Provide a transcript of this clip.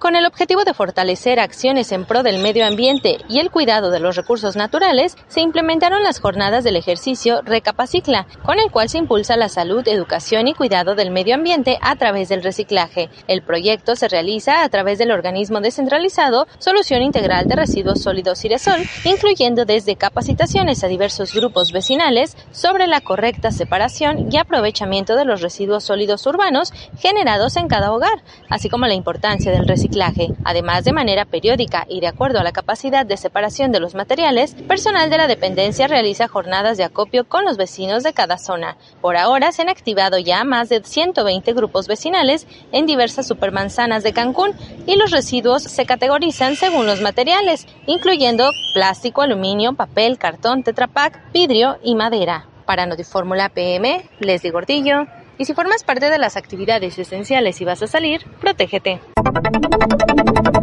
Con el objetivo de fortalecer acciones en pro del medio ambiente y el cuidado de los recursos naturales, se implementaron las jornadas del ejercicio Recapacicla, con el cual se impulsa la salud, educación y cuidado del medio ambiente a través del reciclaje. El proyecto se realiza a través del organismo descentralizado Solución Integral de Residuos Sólidos Iresol, incluyendo desde capacitaciones a diversos grupos vecinales sobre la correcta separación y aprovechamiento de los residuos sólidos urbanos generados en cada hogar, así como la importancia del reciclaje. Además, de manera periódica y de acuerdo a la capacidad de separación de los materiales, personal de la dependencia realiza jornadas de acopio con los vecinos de cada zona. Por ahora se han activado ya más de 120 grupos vecinales en diversas supermanzanas de Cancún y los residuos se categorizan según los materiales, incluyendo plástico, aluminio, papel, cartón, Tetra Pak, vidrio y madera. Para Notifórmula PM, Leslie Gordillo. Y si formas parte de las actividades esenciales y vas a salir, protégete.